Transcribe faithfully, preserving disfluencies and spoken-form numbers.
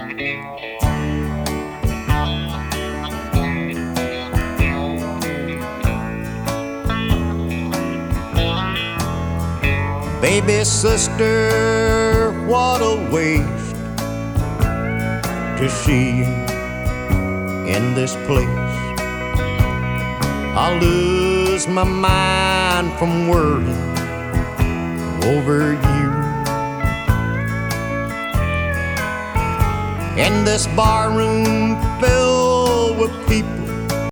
Baby sister, what a waste to see you in this place. I lose my mind from worrying over you. In this barroom